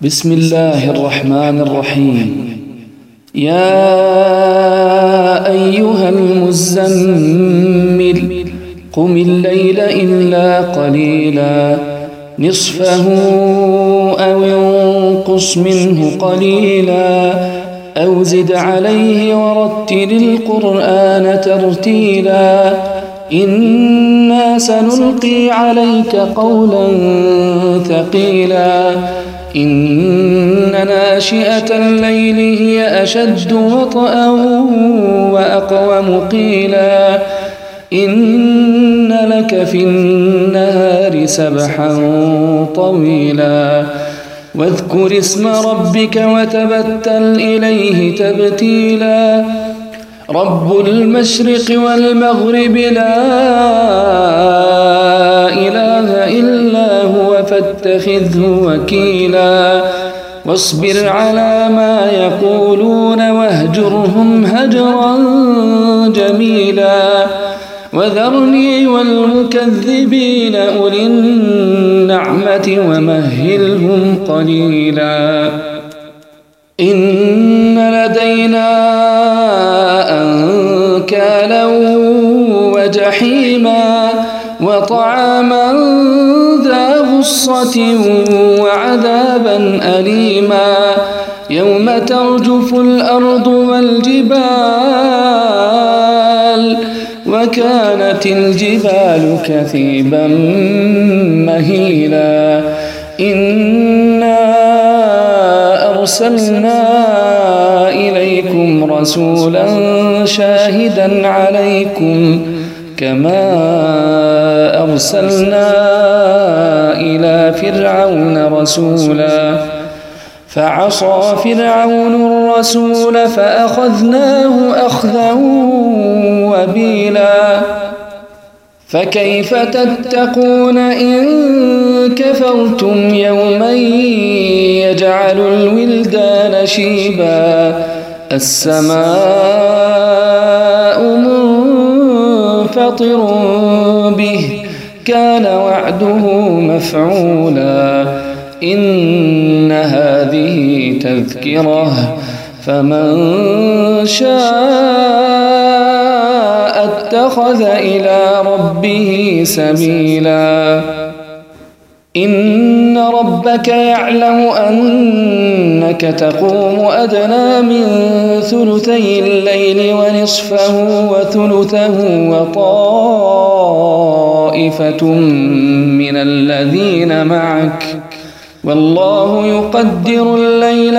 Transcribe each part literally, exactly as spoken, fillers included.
بسم الله الرحمن الرحيم. يا أيها المزمل قم الليل إلا قليلا نصفه أو انقص منه قليلا أو زد عليه ورتل القرآن ترتيلا إنا سنلقي عليك قولا ثقيلا إن ناشئة الليل هي أشد وطئا وأقوم قيلا إن لك في النهار سبحا طويلا واذكر اسم ربك وتبتل إليه تبتيلا رب المشرق والمغرب لا إله إلا هو فاتخذه وكيلا واصبر على ما يقولون واهجرهم هجرا جميلا وذرني والمكذبين أولي النعمة ومهلهم قليلا إن لدينا أنكالا وجحيما وطعاما ذا غصة وعذابا أليما يوم ترجف الأرض والجبال وكانت الجبال كثيبا مهيلا إنا أرسلنا إليكم رسولا شاهدا عليكم كما أرسلنا إلى فرعون رسولا فعصى فرعون الرسول فأخذناه أخذا وبيلا فكيف تتقون إن كفرتم يوما يجعل الولدان شيبا السماء منفطر به كان وعده مفعولا إن هذه تذكرة فمن شاء اتخذ إلى ربه سبيلا إن ربك يعلم أنك تقوم أدنى من ثلثي الليل ونصفه وثلثه وطائفة من الذين معك والله يقدر الليل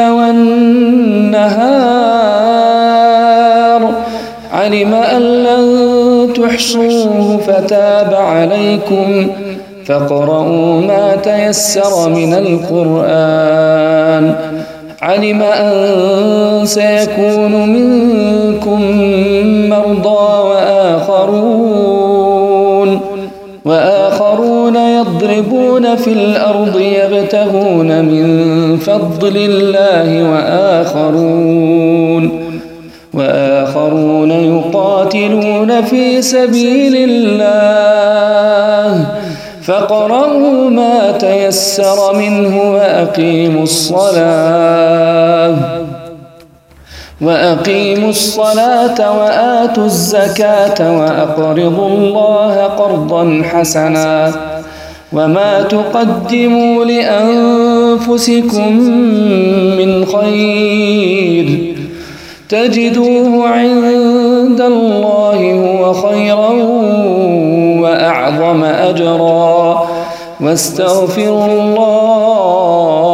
والنهار علم أن لن تحصوه فتاب عليكم فاقرؤوا ما تيسر من القرآن علم أن سيكون منكم مرضى وآخرون وآخرون يضربون في الأرض يبتغون من فضل الله وآخرون وآخرون يقاتلون في سبيل الله فاقرؤوا ما تيسر منه وأقيموا الصلاة وأقيموا الصلاة وآتوا الزكاة وأقرضوا الله قرضا حسنا وما تقدموا لأنفسكم من خير تجدوه عند الله هو خيرا وأعظم أجرا واستغفروا الله